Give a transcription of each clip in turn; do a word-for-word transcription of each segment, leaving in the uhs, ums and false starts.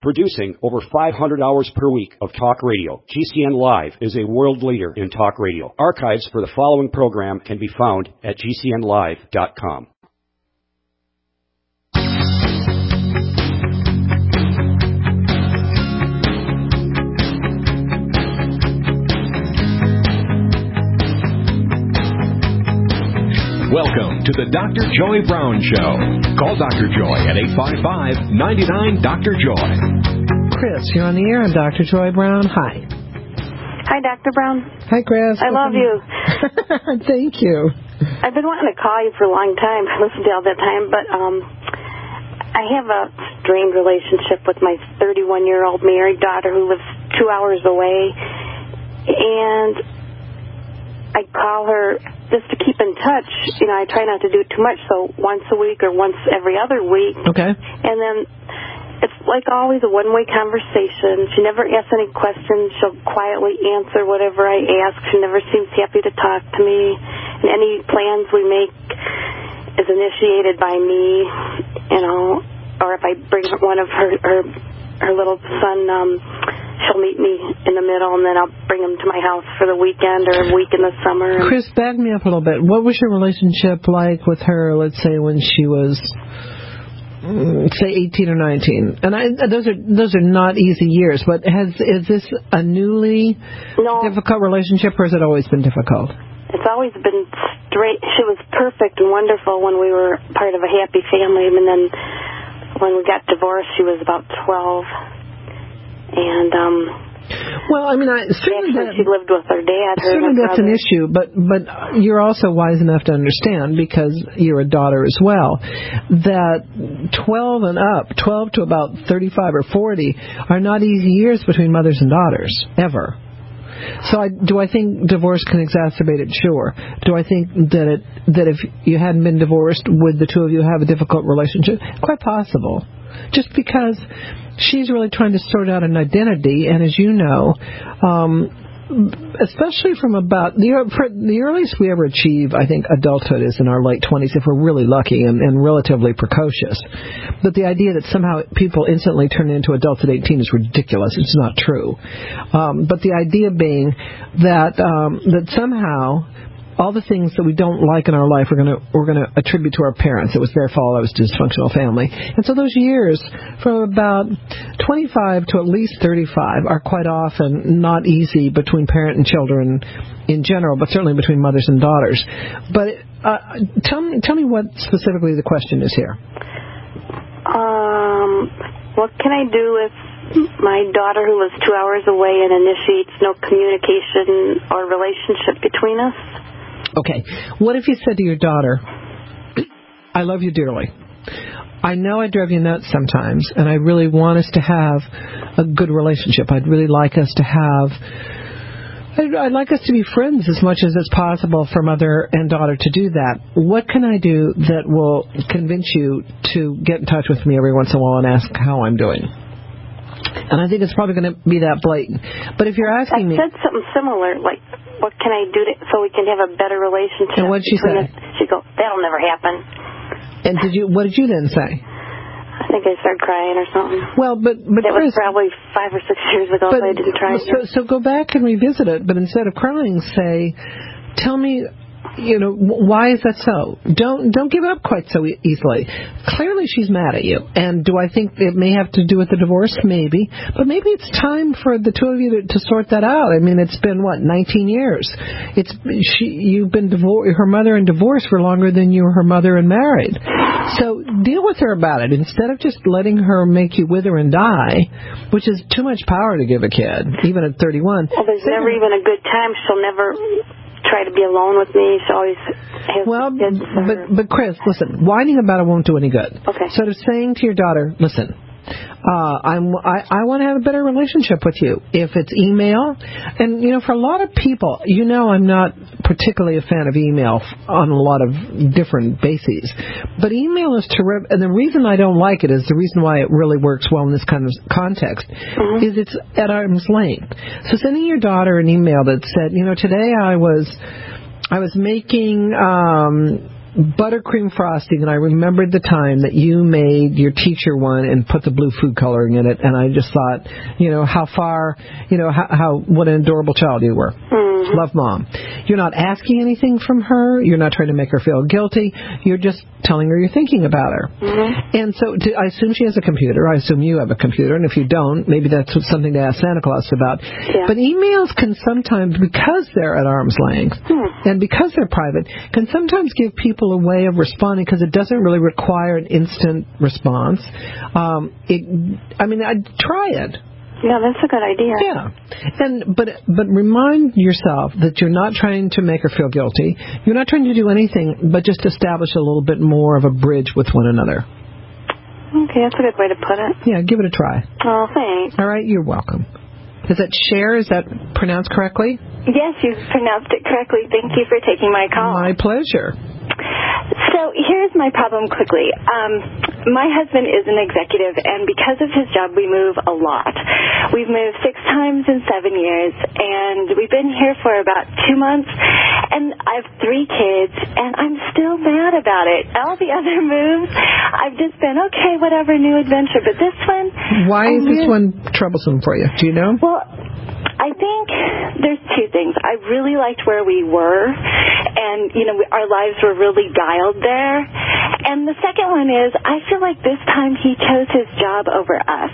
Producing over five hundred hours per week of talk radio, G C N Live is a world leader in talk radio. Archives for the following program can be found at G C N live dot com. Welcome to the Doctor Joy Brown Show. Call Doctor Joy at eight five five, nine nine, Doctor Joy. Chris, you're on the air on Doctor Joy Brown. Hi. Hi, Doctor Brown. Hi, Chris. I love you. Thank you. I've been wanting to call you for a long time. I listened to you all that time, but um, I have a strained relationship with my thirty-one-year-old married daughter who lives two hours away, and I call her just to keep in touch. You know, I try not to do it too much, so once a week or once every other week. Okay. And then it's like always a one-way conversation. She never asks any questions. She'll quietly answer whatever I ask. She never seems happy to talk to me. And any plans we make is initiated by me, you know, or if I bring one of her her, her little son, um, she'll meet me in the middle, and then I'll bring him to my house for the weekend or a week in the summer. Chris, back me up a little bit. What was your relationship like with her, let's say, when she was, say, eighteen or nineteen? And I, those are those are not easy years, but has is this a newly no. difficult relationship, or has it always been difficult? It's always been straight. She was perfect and wonderful when we were part of a happy family, and then when we got divorced, she was about twelve. And, um... Well, I mean, I certainly that, she lived with her dad. Her certainly that's brother. an issue, but but you're also wise enough to understand, because you're a daughter as well, that twelve and up, twelve to about thirty-five or forty, are not easy years between mothers and daughters, ever. So I, do I think divorce can exacerbate it? Sure. Do I think that it that if you hadn't been divorced, would the two of you have a difficult relationship? Quite possible. Just because she's really trying to sort out an identity, and as you know, um, especially from about the, the earliest we ever achieve, I think, adulthood is in our late twenties, if we're really lucky and, and relatively precocious. But the idea that somehow people instantly turn into adults at eighteen is ridiculous. It's not true. Um, but the idea being that um, that somehow all the things that we don't like in our life we're going to we're going to attribute to our parents. It was their fault. I was a dysfunctional family. And so those years from about twenty-five to at least thirty-five are quite often not easy between parent and children in general, but certainly between mothers and daughters. But uh, tell me tell me what specifically the question is here. Um, what can I do if my daughter, who lives two hours away and initiates no communication or relationship between us? Okay. What if you said to your daughter, I love you dearly. I know I drive you nuts sometimes, and I really want us to have a good relationship. I'd really like us to have, I'd, I'd like us to be friends as much as it's possible for mother and daughter to do that. What can I do that will convince you to get in touch with me every once in a while and ask how I'm doing? And I think it's probably going to be that blatant. But if you're asking me... I said something similar, like, what can I do to, so we can have a better relationship? And what did she say? Us? She goes, that'll never happen. And did you? What did you then say? I think I started crying or something. Well, but... but that Chris, was probably five or six years ago, but, so I didn't try so, so go back and revisit it, but instead of crying, say, tell me... You know, why is that so? Don't don't give up quite so e- easily. Clearly she's mad at you. And do I think it may have to do with the divorce? Maybe. But maybe it's time for the two of you to, to sort that out. I mean, it's been, what, nineteen years? It's she, You've been divor- her mother and divorced for longer than you were her mother and married. So deal with her about it. Instead of just letting her make you wither and die, which is too much power to give a kid, even at thirty-one. Well, there's never even a good time. She'll never... try to be alone with me. She always has well, kids. but but Chris, listen, whining about it won't do any good. Okay. Sort of saying to your daughter, listen, uh, I'm I, I want to have a better relationship with you. If it's email, and you know, for a lot of people, you know, I'm not particularly a fan of email on a lot of different bases, but email is terrific. And the reason I don't like it is the reason why it really works well in this kind of context mm-hmm. is it's at arm's length. So sending your daughter an email that said, you know, today I was I was making. Um, buttercream frosting, and I remembered the time that you made your teacher one and put the blue food coloring in it, and I just thought, you know, how far, you know, how, how what an adorable child you were. Mm-hmm. Love, Mom. You're not asking anything from her. You're not trying to make her feel guilty. You're just telling her you're thinking about her. Mm-hmm. And so to, I assume she has a computer. I assume you have a computer, and if you don't, maybe that's something to ask Santa Claus about. Yeah. But emails can sometimes, because they're at arm's length, hmm. and because they're private, can sometimes give people a way of responding because it doesn't really require an instant response. Um, it, I mean, I'd try it. Yeah, that's a good idea. Yeah, and but but remind yourself that you're not trying to make her feel guilty. You're not trying to do anything but just establish a little bit more of a bridge with one another. Okay, that's a good way to put it. Yeah, give it a try. Oh, thanks. All right, you're welcome. Is that Cher? Is that pronounced correctly? Yes, you pronounced it correctly. Thank you for taking my call. My pleasure. So here's my problem quickly. Um, my husband is an executive, and because of his job, we move a lot. We've moved six times in seven years, and we've been here for about two months, and I have three kids, and I'm still mad about it. All the other moves, I've just been, okay, whatever, new adventure, but this one... Why is this one troublesome for you? Do you know? Well, I think there's two things. I really liked where we were, and, you know, our lives were really dialed there. And the second one is, I feel like this time he chose his job over us.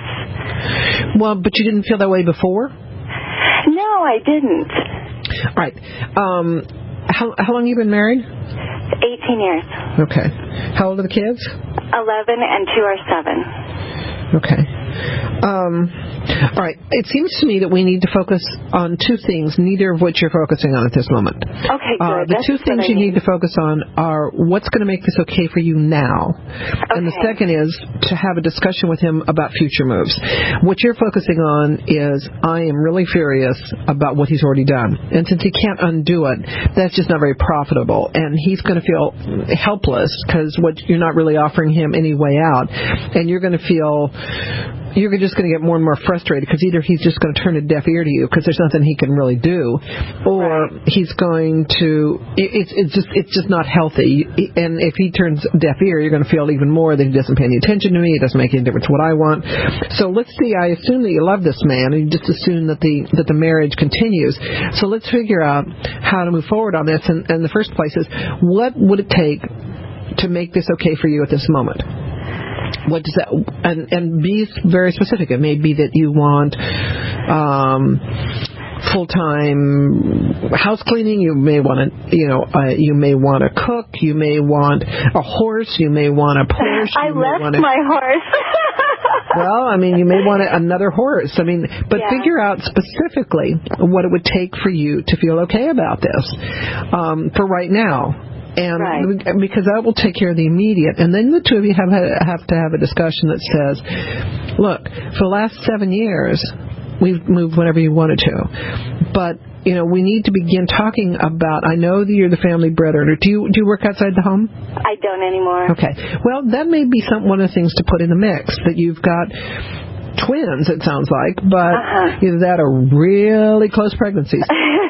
Well, but you didn't feel that way before? No, I didn't. All right. Um, how, how long have you been married? eighteen years. Okay. How old are the kids? eleven, and two are seven. Okay. Um, all right. It seems to me that we need to focus on two things, neither of which you're focusing on at this moment. Okay, good. Uh, the That's two things you need to focus on are what's going to make this okay for you now. Okay. And the second is to have a discussion with him about future moves. What you're focusing on is, I am really furious about what he's already done. And since he can't undo it, that's just not very profitable. And he's going to feel helpless because what you're not really offering him any way out. And you're going to feel... You're just going to get more and more frustrated because either he's just going to turn a deaf ear to you because there's nothing he can really do, or right. he's going to. It's it's just it's just not healthy. And if he turns deaf ear, you're going to feel even more that he doesn't pay any attention to me. It doesn't make any difference what I want. So let's see. I assume that you love this man, and you just assume that the that the marriage continues. So let's figure out how to move forward on this. And, and the first place is, what would it take to make this okay for you at this moment? What does that, and, and be very specific. It may be that you want um, full-time house cleaning. You may want to, you know, uh, you may want to cook. You may want a horse. You may want a Porsche. I you left wanna, my horse. Well, I mean, you may want another horse. I mean, but yeah. figure out specifically what it would take for you to feel okay about this um, for right now. And right. because that will take care of the immediate. And then the two of you have have to have a discussion that says, look, for the last seven years, we've moved whenever you wanted to. But, you know, we need to begin talking about, I know that you're the family breadwinner. Do you, do you work outside the home? I don't anymore. Okay. Well, that may be some, one of the things to put in the mix, that you've got twins, it sounds like, but uh-huh. either that or really close pregnancies.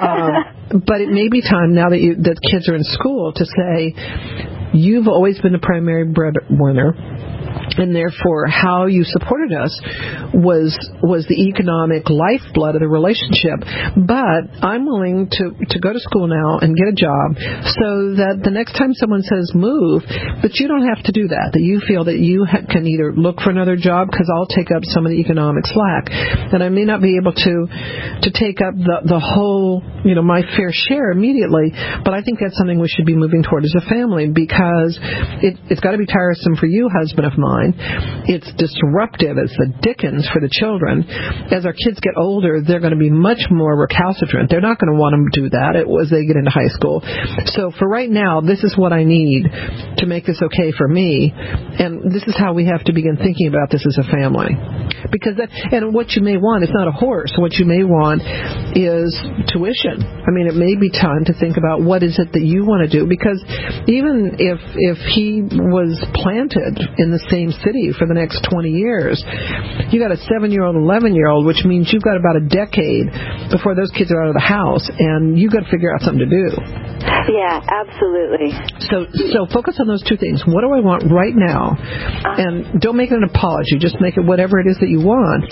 um, but it may be time now that you, that kids are in school to say, you've always been the primary breadwinner, and therefore how you supported us was was the economic lifeblood of the relationship. But I'm willing to, to go to school now and get a job so that the next time someone says move, that you don't have to do that, that you feel that you ha- can either look for another job because I'll take up some of the economic slack. And I may not be able to to take up the, the whole, you know, my fair share immediately, but I think that's something we should be moving toward as a family, because it, it's got to be tiresome for you, husband of mine. It's disruptive as the dickens for the children. As our kids get older, they're going to be much more recalcitrant. They're not going to want to do that as they get into high school. So for right now, this is what I need to make this okay for me, and this is how we have to begin thinking about this as a family. Because that, and what you may want is not a horse. What you may want is tuition. I mean, it may be time to think about what is it that you want to do, because even if if he was planted in the same city for the next twenty years, you got a seven-year-old, eleven-year-old, which means you've got about a decade before those kids are out of the house, and you've got to figure out something to do. Yeah, absolutely. So, so focus on those two things. What do I want right now? And don't make it an apology. Just make it whatever it is that you want.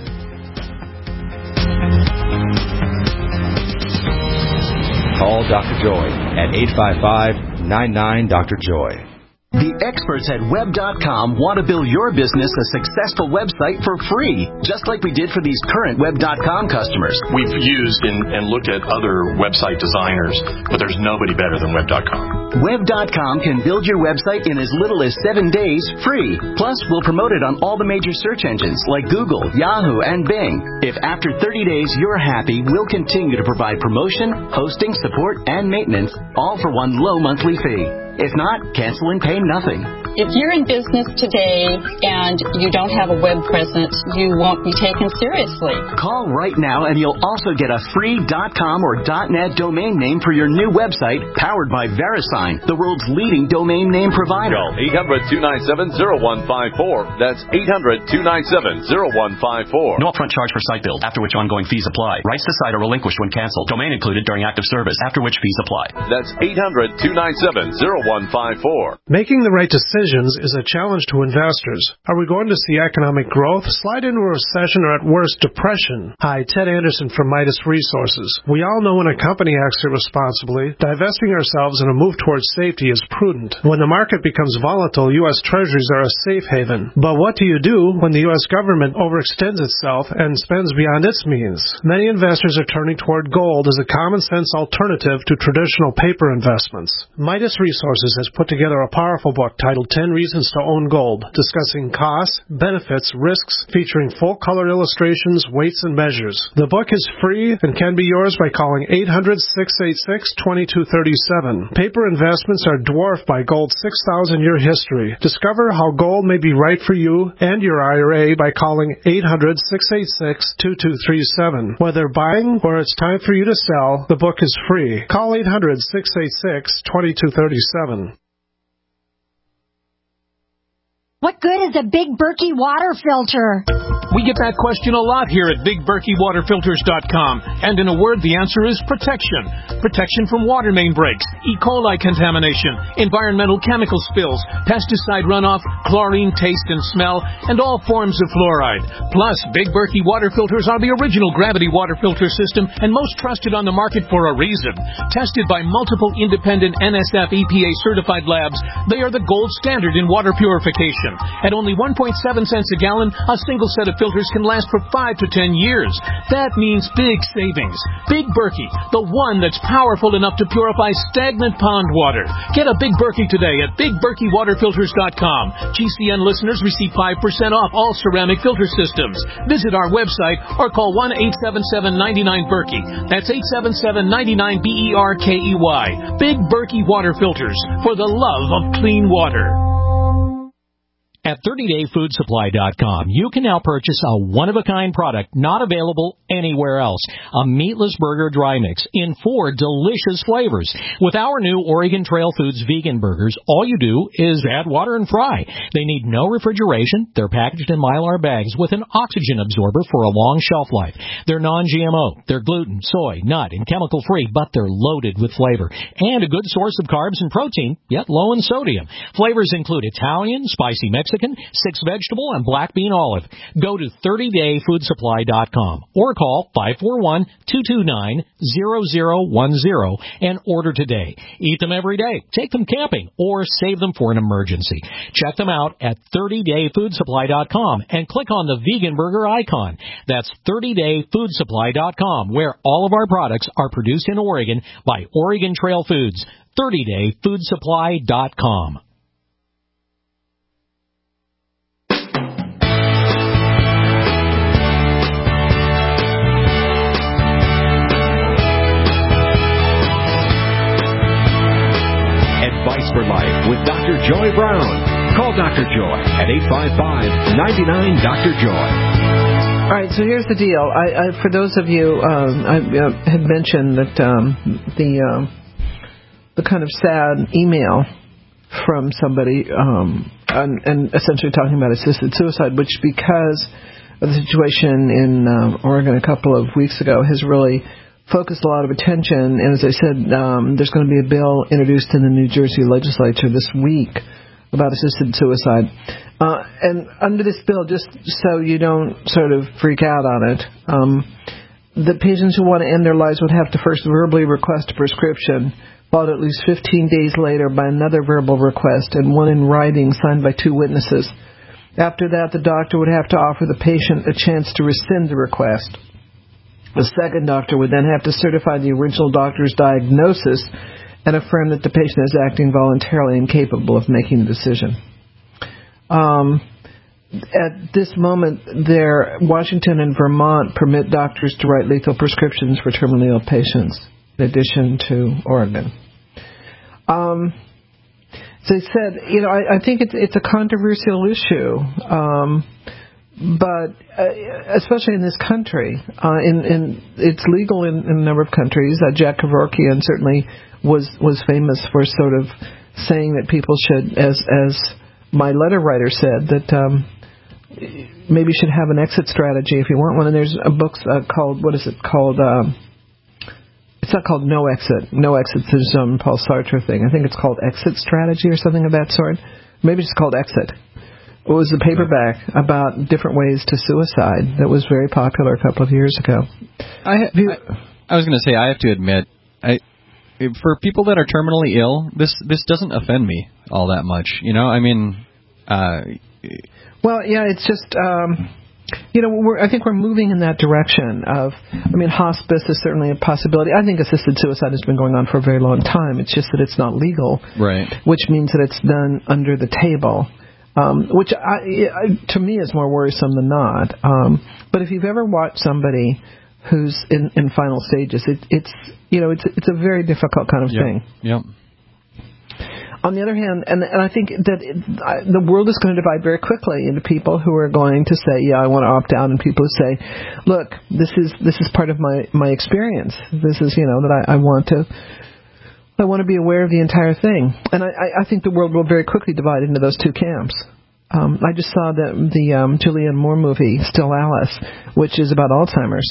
Call Doctor Joy at eight five five, nine nine, Doctor Joy. The experts at web dot com want to build your business a successful website for free, just like we did for these current web dot com customers. We've used and, and looked at other website designers, but there's nobody better than web dot com. web dot com can build your website in as little as seven days free. Plus, we'll promote it on all the major search engines like Google, Yahoo, and Bing. If after thirty days you're happy, we'll continue to provide promotion, hosting, support, and maintenance, all for one low monthly fee. If not, cancel and pay nothing. If you're in business today and you don't have a web presence, you won't be taken seriously. Call right now and you'll also get a free .com or .net domain name for your new website powered by VeriSign, the world's leading domain name provider. Call eight hundred, two nine seven, zero one five four. That's eight hundred, two nine seven, zero one five four. No upfront charge for site build, after which ongoing fees apply. Rights to site are relinquished when canceled. Domain included during active service, after which fees apply. That's eight hundred, two nine seven, zero one five four. Making the right decisions is a challenge to investors. Are we going to see economic growth, slide into a recession, or at worst, depression? Hi, Ted Anderson from Midas Resources. We all know when a company acts irresponsibly, divesting ourselves in a move towards safety is prudent. When the market becomes volatile, U S Treasuries are a safe haven. But what do you do when the U S government overextends itself and spends beyond its means? Many investors are turning toward gold as a common-sense alternative to traditional paper investments. Midas Resources has put together a powerful book titled ten Reasons to Own Gold, discussing costs, benefits, risks, featuring full-color illustrations, weights, and measures. The book is free and can be yours by calling eight hundred, six eight six, two two three seven. Paper investments are dwarfed by gold's six thousand year history. Discover how gold may be right for you and your I R A by calling eight hundred, six eight six, two two three seven. Whether buying or it's time for you to sell, the book is free. Call eight hundred, six eight six, two two three seven. What good is a Big Berkey water filter? We get that question a lot here at big berkey water filters dot com. And in a word, the answer is protection. Protection from water main breaks, E. coli contamination, environmental chemical spills, pesticide runoff, chlorine taste and smell, and all forms of fluoride. Plus, Big Berkey water filters are the original gravity water filter system and most trusted on the market for a reason. Tested by multiple independent N S F E P A certified labs, they are the gold standard in water purification. At only one point seven cents a gallon, a single set of filters can last for five to ten years. That means big savings. Big Berkey, the one that's powerful enough to purify stagnant pond water. Get a Big Berkey today at big berkey water filters dot com. G C N listeners receive five percent off all ceramic filter systems. Visit our website or call one eight seven seven, nine nine, Berkey. That's eight seven seven, nine nine, B E R K E Y. Big Berkey water filters for the love of clean water. At thirty day food supply dot com, you can now purchase a one-of-a-kind product not available anywhere else. A meatless burger dry mix in four delicious flavors. With our new Oregon Trail Foods vegan burgers, all you do is add water and fry. They need no refrigeration. They're packaged in Mylar bags with an oxygen absorber for a long shelf life. They're non G M O. They're gluten, soy, nut, and chemical-free, but they're loaded with flavor. And a good source of carbs and protein, yet low in sodium. Flavors include Italian, spicy Mexican, six vegetable, and black bean olive. Go to thirty day food supply dot com or call five four one, two two nine, zero zero one zero and order today. Eat them every day, take them camping, or save them for an emergency. Check them out at thirty day food supply dot com and click on the vegan burger icon. That's thirty day food supply dot com, where all of our products are produced in Oregon by Oregon Trail Foods. thirty day food supply dot com. Advice for Life with Doctor Joy Brown. Call Doctor Joy at eight five five, nine nine, Doctor Joy. All right, so here's the deal. I, I, for those of you, um, I uh, had mentioned that um, the um, the kind of sad email from somebody um, and, and essentially talking about assisted suicide, which because of the situation in uh, Oregon a couple of weeks ago has really focused a lot of attention. And as I said, um, there's going to be a bill introduced in the New Jersey legislature this week about assisted suicide. Uh, and under this bill, just so you don't sort of freak out on it, um, the patients who want to end their lives would have to first verbally request a prescription, followed at least fifteen days later by another verbal request and one in writing signed by two witnesses. After that, the doctor would have to offer the patient a chance to rescind the request. The second doctor would then have to certify the original doctor's diagnosis and affirm that the patient is acting voluntarily and capable of making the decision. Um, at this moment, there, Washington and Vermont permit doctors to write lethal prescriptions for terminally ill patients, in addition to Oregon. Um, as I said, you know, I, I think it's, it's a controversial issue, um, but uh, especially in this country, uh, in, in it's legal in, in a number of countries. Uh, Jack Kevorkian certainly was was famous for sort of saying that people should, as as my letter writer said, that um, maybe should have an exit strategy if you want one. And there's a book uh, called, what is it called? Um, it's not called No Exit. No Exit is some Paul Sartre thing. I think it's called Exit Strategy or something of that sort. Maybe it's called Exit. It was a paperback about different ways to suicide that was very popular a couple of years ago. I, I, I was going to say, I have to admit, I for people that are terminally ill, this this doesn't offend me all that much. You know, I mean... Uh, well, yeah, it's just... Um, You know, we're, I think we're moving in that direction of, I mean, hospice is certainly a possibility. I think assisted suicide has been going on for a very long time. It's just that it's not legal, right? Which means that it's done under the table, um, which I, to me is more worrisome than not. Um, but if you've ever watched somebody who's in, in final stages, it, it's, you know, it's it's a very difficult kind of yep. thing. Yep. On the other hand, and, and I think that it, I, the world is going to divide very quickly into people who are going to say, yeah, I want to opt out, and people who say, look, this is this is part of my, my experience. This is, you know, that I, I want to I want to be aware of the entire thing. And I, I think the world will very quickly divide into those two camps. Um, I just saw the, the um, Julianne Moore movie, Still Alice, which is about Alzheimer's.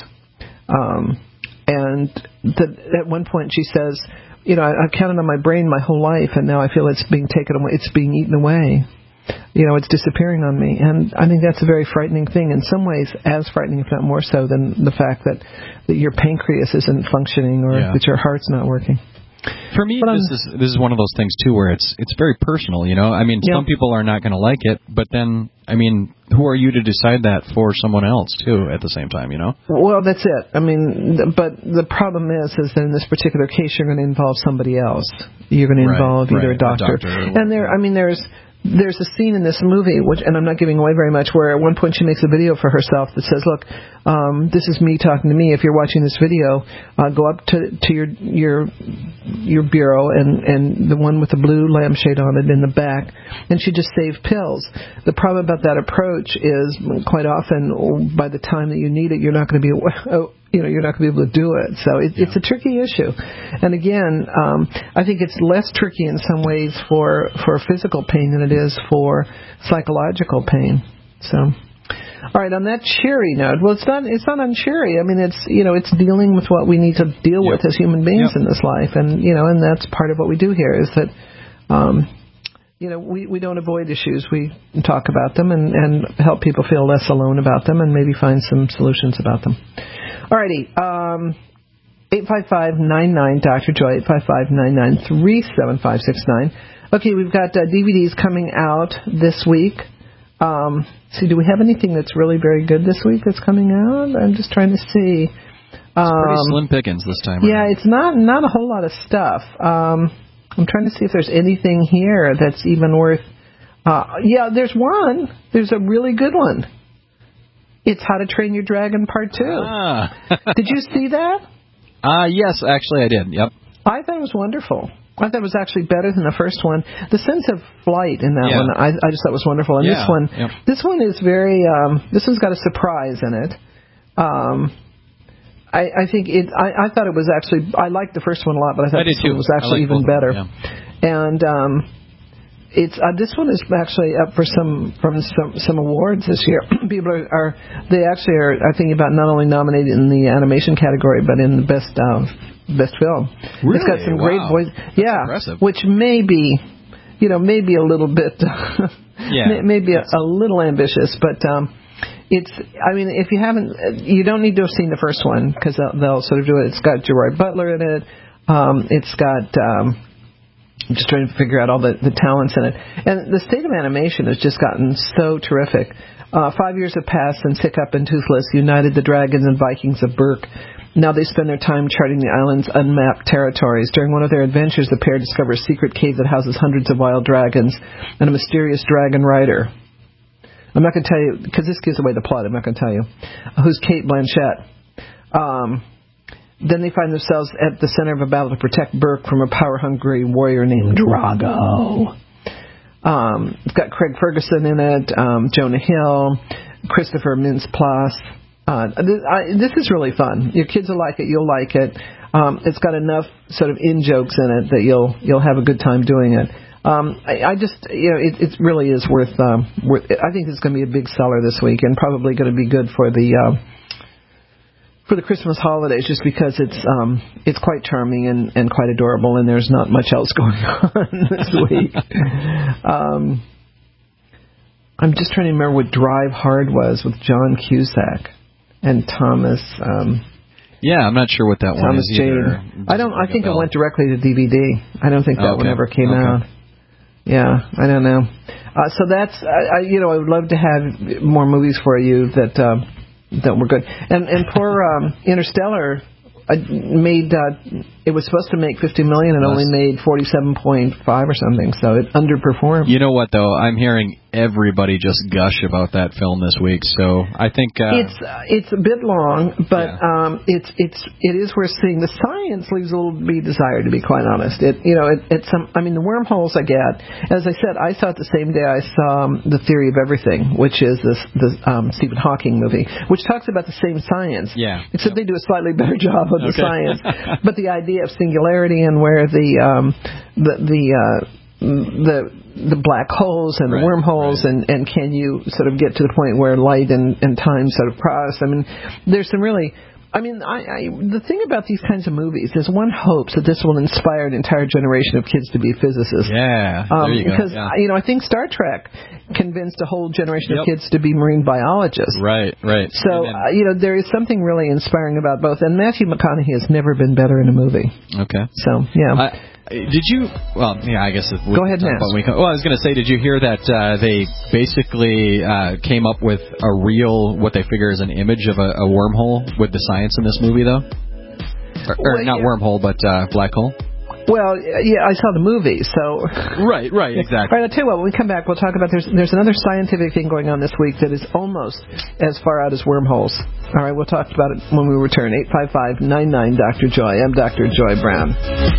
Um, and the, at one point she says, you know, I've counted on my brain my whole life, and now I feel it's being taken away. It's being eaten away. You know, it's disappearing on me. And I think that's a very frightening thing. In some ways, as frightening, if not more so, than the fact that, that your pancreas isn't functioning or yeah. that your heart's not working. For me, but this is this is one of those things too, where it's it's very personal. You know, I mean, yeah. some people are not going to like it, but then, I mean, who are you to decide that for someone else too? At the same time, you know. Well, that's it. I mean, but the problem is, is that in this particular case, you're going to involve somebody else. You're going to involve right, either right, a doctor, a doctor and there. I mean, there's. There's a scene in this movie, which, and I'm not giving away very much, where at one point she makes a video for herself that says, look, um, this is me talking to me. If you're watching this video, uh, go up to, to your your your bureau and, and the one with the blue lampshade on it in the back, and she just saved pills. The problem about that approach is quite often by the time that you need it, you're not going to be oh, you know, you're not going to be able to do it. So it, yeah. it's a tricky issue. And again, um, I think it's less tricky in some ways for, for physical pain than it is for psychological pain. So, all right, on that cheery note, well, it's not, it's not uncheery. I mean, it's, you know, it's dealing with what we need to deal yep. with as human beings yep. in this life. And, you know, and that's part of what we do here is that, um, you know, we, we don't avoid issues. We talk about them and, and help people feel less alone about them and maybe find some solutions about them. Alrighty, um, eight five five, nine nine, Doctor Joy, eight five five, nine nine, three seven five six nine. Okay, we've got uh, D V Ds coming out this week. Um, see, do we have anything that's really very good this week that's coming out? I'm just trying to see. Um, it's pretty slim pickings this time. Yeah, around. it's not not a whole lot of stuff. Um, I'm trying to see if there's anything here that's even worth... Uh, yeah, there's one. There's a really good one. It's How to Train Your Dragon Part two. Ah. Did you see that? Uh, yes, actually I did. Yep. I thought it was wonderful. I thought it was actually better than the first one. The sense of flight in that yeah. one, I, I just thought was wonderful. And yeah. this one, yep. this one is very, um, this one's got a surprise in it. Um, I, I think it, I, I thought it was actually, I liked the first one a lot, but I thought I this did too. one was actually like even better. them, yeah. And, um, it's uh, this one is actually up for some from some some awards this year. People are, are they actually are, are thinking about not only nominated in the animation category but in the best uh, best film. Really? It's got some Wow. great voice. That's yeah, impressive. which may be, you know, maybe a little bit, yeah, maybe a, a little ambitious, but. Um, It's. I mean, if you haven't, you don't need to have seen the first one because they'll, they'll sort of do it. It's got Gerard Butler in it. Um, it's got. Um, I'm just trying to figure out all the, the talents in it. And the state of animation has just gotten so terrific. Uh, five years have passed since Hiccup and Toothless united the dragons and Vikings of Berk. Now they spend their time charting the island's unmapped territories. During one of their adventures, the pair discover a secret cave that houses hundreds of wild dragons and a mysterious dragon rider. I'm not going to tell you, because this gives away the plot, I'm not going to tell you, who's Kate Blanchett. Um, then they find themselves at the center of a battle to protect Berk from a power-hungry warrior named Drago. Um, it's got Craig Ferguson in it, um, Jonah Hill, Christopher Mintz-Plasse. Uh, this, I, this is really fun. Your kids will like it, you'll like it. Um, it's got enough sort of in-jokes in it that you'll you'll have a good time doing it. Um, I, I just, you know, it, it really is worth, um, worth. I think it's going to be a big seller this week, and probably going to be good for the uh, for the Christmas holidays, just because it's um, it's quite charming and, and quite adorable, and there's not much else going on this week. um, I'm just trying to remember what Drive Hard was with John Cusack and Thomas. Um, Yeah, I'm not sure what that one Thomas is Jane. either. I don't. I think it went directly to D V D. I don't think that Oh, okay. one ever came Okay. out. Yeah, I don't know. Uh, so that's, I, I, you know, I would love to have more movies for you that uh, that were good. And and poor um, Interstellar uh, made. Uh, it was supposed to make fifty million and only made forty-seven point five or something. So it underperformed. You know what though? I'm hearing everybody just gush about that film this week. So I think uh, It's uh, it's a bit long, but Yeah. um, it's it's it is worth seeing. The science leaves a little to be desired, to be quite honest. It you know it, it's some. I mean, the wormholes I get. As I said, I saw it the same day I saw um, The Theory of Everything, which is this the um, Stephen Hawking movie, which talks about the same science. Yeah. Except they do a slightly better job of the Okay. science. But the idea of singularity and where the um, the the uh, the the black holes and the Right, wormholes and, and can you sort of get to the point where light and, and time sort of cross. I mean, there's some really, I mean, I, I the thing about these kinds of movies is one hopes that this will inspire an entire generation of kids to be physicists. Yeah, Um, there you go. because, Yeah. you know, I think Star Trek convinced a whole generation Yep. of kids to be marine biologists. Right, right. So, And then- uh, you know, there is something really inspiring about both. And Matthew McConaughey has never been better in a movie. Okay. So, yeah. I, did you? Well, yeah, I guess. We Go ahead and talk about ask. when we come- well, I was going to say, did you hear that uh, they basically uh, came up with a real, what they figure is an image of a, a wormhole with the science in this movie, though? Or, or Well, not yeah. wormhole, but uh, black hole. Well, yeah, I saw the movie, so... Right, right, exactly. All right, I'll tell you what, when we come back, we'll talk about, there's there's another scientific thing going on this week that is almost as far out as wormholes. All right, we'll talk about it when we return. eight five five, nine nine, Doctor Joy. I'm Doctor Joy Brown.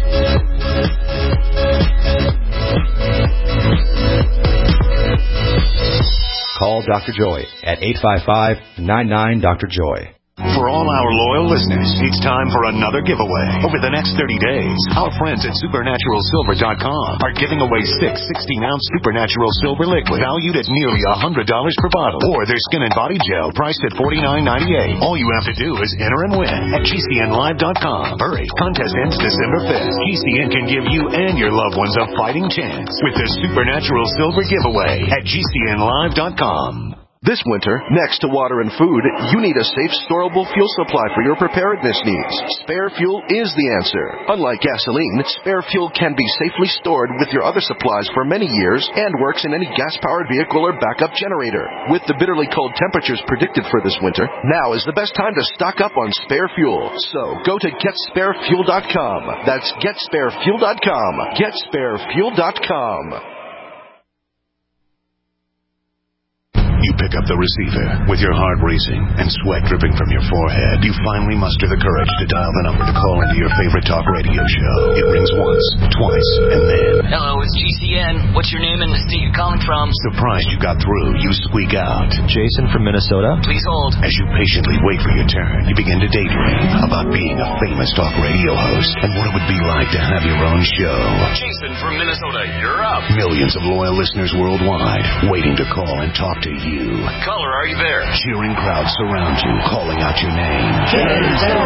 Call Doctor Joy at eight five five, nine nine, Doctor Joy. For all our loyal listeners, it's time for another giveaway. Over the next thirty days, our friends at Supernatural Silver dot com are giving away six sixteen-ounce Supernatural Silver liquid valued at nearly one hundred dollars per bottle, or their skin and body gel priced at forty-nine ninety-eight. All you have to do is enter and win at G C N Live dot com. Hurry, contest ends December fifth. G C N can give you and your loved ones a fighting chance with the Supernatural Silver giveaway at G C N Live dot com. This winter, next to water and food, you need a safe, storable fuel supply for your preparedness needs. Spare Fuel is the answer. Unlike gasoline, Spare Fuel can be safely stored with your other supplies for many years and works in any gas-powered vehicle or backup generator. With the bitterly cold temperatures predicted for this winter, now is the best time to stock up on Spare Fuel. So, go to Get Spare Fuel dot com. That's Get Spare Fuel dot com. Get Spare Fuel dot com. You pick up the receiver. With your heart racing and sweat dripping from your forehead, you finally muster the courage to dial the number to call into your favorite talk radio show. It rings once, twice, and then... Hello, it's G C N. What's your name and the state you're calling from? Surprised you got through, you squeak out. Jason from Minnesota. Please hold. As you patiently wait for your turn, you begin to daydream about being a famous talk radio host and what it would be like to have your own show. Jason from Minnesota, you're up. Millions of loyal listeners worldwide waiting to call and talk to you. Caller, are you there? Cheering crowds surround you, calling out your name. Jason!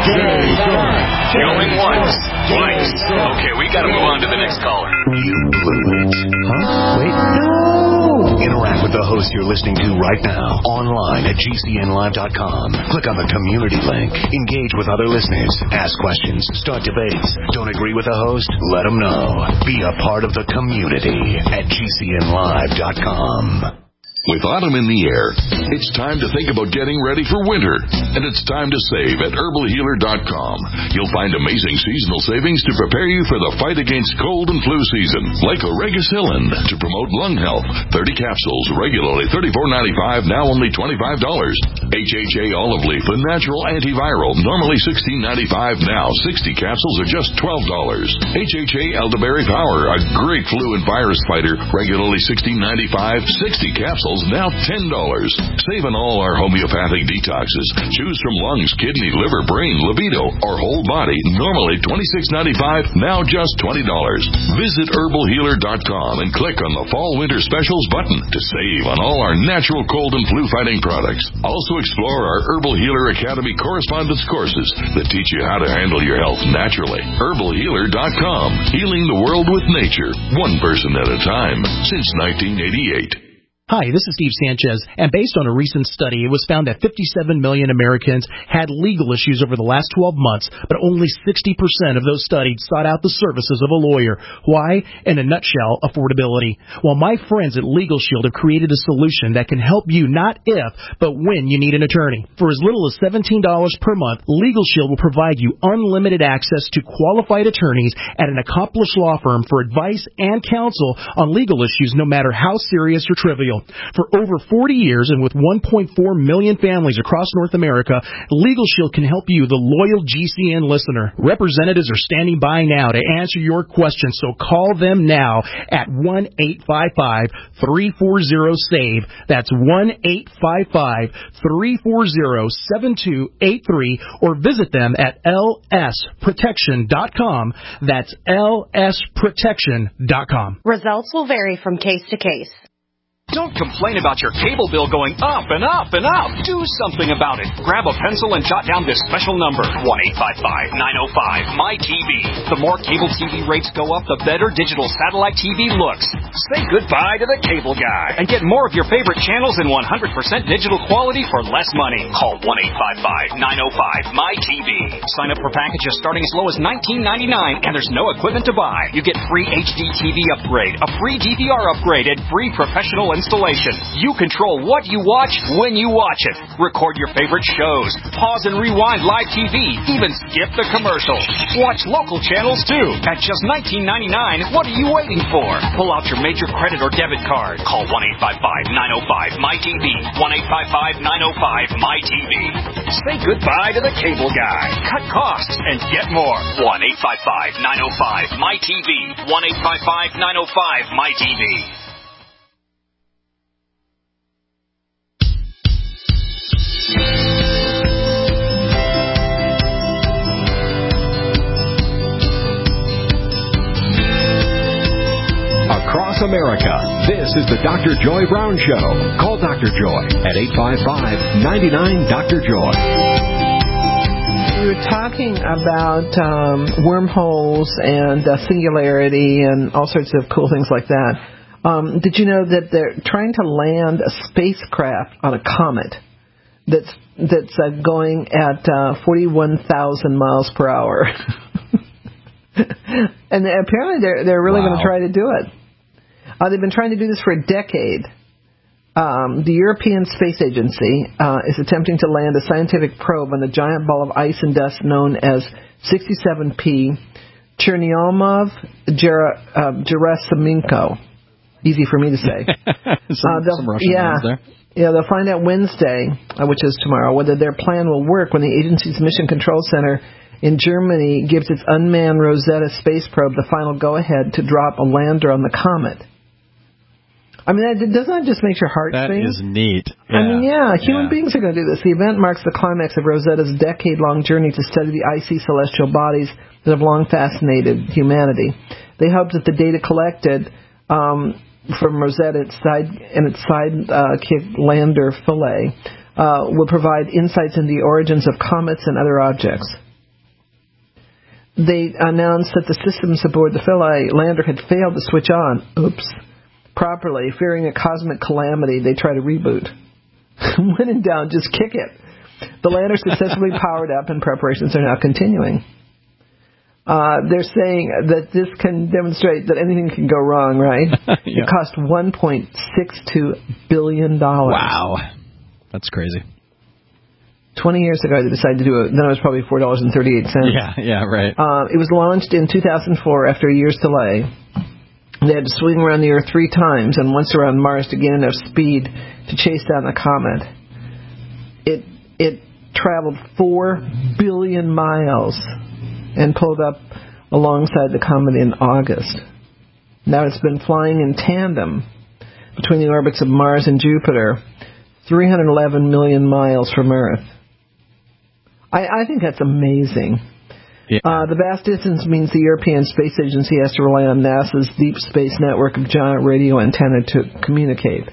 Jason! Going once, twice. Okay, we gotta move on to the next caller. You blew it. Huh? Wait. No! Interact with the host you're listening to right now, online at G C N live dot com. Click on the community link. Engage with other listeners. Ask questions. Start debates. Don't agree with the host? Let them know. Be a part of the community at G C N live dot com. With autumn in the air, it's time to think about getting ready for winter. And it's time to save at herbal healer dot com. You'll find amazing seasonal savings to prepare you for the fight against cold and flu season. Like Oregacillin to promote lung health. thirty capsules, regularly thirty-four ninety-five, now only twenty-five dollars. H H A olive leaf, a natural antiviral, normally sixteen ninety-five, now sixty capsules are just twelve dollars. H H A elderberry power, a great flu and virus fighter, regularly sixteen ninety-five, sixty capsules now ten dollars. Save on all our homeopathic detoxes. Choose from lungs, kidney, liver, brain, libido, or whole body. Normally twenty-six ninety-five, now just twenty dollars. Visit herbal healer dot com and click on the Fall Winter Specials button to save on all our natural cold and flu fighting products. Also explore our Herbal Healer Academy correspondence courses that teach you how to handle your health naturally. herbal healer dot com. Healing the world with nature, one person at a time, since nineteen eighty-eight. Hi, this is Steve Sanchez, and based on a recent study, it was found that fifty-seven million Americans had legal issues over the last twelve months, but only sixty percent of those studied sought out the services of a lawyer. Why? In a nutshell, affordability. Well, my friends at Legal Shield have created a solution that can help you not if, but when you need an attorney. For as little as seventeen dollars per month, Legal Shield will provide you unlimited access to qualified attorneys at an accomplished law firm for advice and counsel on legal issues, no matter how serious or trivial. For over forty years and with one point four million families across North America, Legal Shield can help you, the loyal G C N listener. Representatives are standing by now to answer your questions, so call them now at one eight five five, three four zero, SAVE. That's one eight five five, three four zero, seven two eight three, or visit them at L S protection dot com. That's L S protection dot com. Results will vary from case to case. Don't complain about your cable bill going up and up and up. Do something about it. Grab a pencil and jot down this special number, one eight five five, nine oh five, M Y T V. The more cable T V rates go up, the better digital satellite T V looks. Say goodbye to the cable guy and get more of your favorite channels in one hundred percent digital quality for less money. Call one eight five five, nine oh five, M Y T V. Sign up for packages starting as low as nineteen ninety-nine, and there's no equipment to buy. You get free H D T V upgrade, a free D V R upgrade, and free professional installation. You control what you watch when you watch it. Record your favorite shows. Pause and rewind live T V. Even skip the commercials. Watch local channels too. At just nineteen ninety-nine, what are you waiting for? Pull out your major credit or debit card. Call one eight five five, nine oh five, M Y T V. one eight five five, nine oh five, M Y T V. Say goodbye to the cable guy. Cut costs and get more. one eight five five, nine oh five, M Y T V. one eight five five, nine oh five, M Y T V. Across America, this is the Doctor Joy Brown Show. Call Doctor Joy at eight five five, nine nine, Doctor Joy. We were talking about um, wormholes and uh, singularity and all sorts of cool things like that. Um, did you know that they're trying to land a spacecraft on a comet that's that's uh, going at uh, forty-one thousand miles per hour? And apparently they're they're really wow. going to try to do it. Uh, they've been trying to do this for a decade. Um, the European Space Agency uh, is attempting to land a scientific probe on the giant ball of ice and dust known as sixty-seven P Chernomov uh, Gerasimenko. Easy for me to say. some, uh, some Russian yeah. names there. Yeah, they'll find out Wednesday, uh, which is tomorrow, whether their plan will work when the agency's Mission Control Center in Germany gives its unmanned Rosetta space probe the final go-ahead to drop a lander on the comet. I mean, that, doesn't that just make your heart that sing? That is neat. Yeah. I mean, yeah, human yeah. beings are going to do this. The event marks the climax of Rosetta's decade-long journey to study the icy celestial bodies that have long fascinated humanity. They hope that the data collected um, from Rosetta its side, and its sidekick uh, lander Philae uh, will provide insights into the origins of comets and other objects. They announced that the systems aboard the Philae lander had failed to switch on. Oops. Properly, fearing a cosmic calamity, they try to reboot. When in doubt, just kick it. The lander successfully powered up, and preparations are now continuing. Uh, they're saying that this can demonstrate that anything can go wrong, right? Yeah. It cost one point six two billion dollars. Wow. That's crazy. Twenty years ago, they decided to do it. Then it was probably four dollars and thirty-eight cents. Yeah, yeah, right. Uh, it was launched in two thousand four after a year's delay. They had to swing around the Earth three times and once around Mars to gain enough speed to chase down the comet. It it traveled four billion miles and pulled up alongside the comet in August. Now it's been flying in tandem between the orbits of Mars and Jupiter, three hundred eleven million miles from Earth. I, I think that's amazing. Yeah. Uh, the vast distance means the European Space Agency has to rely on NASA's deep space network of giant radio antennae to communicate.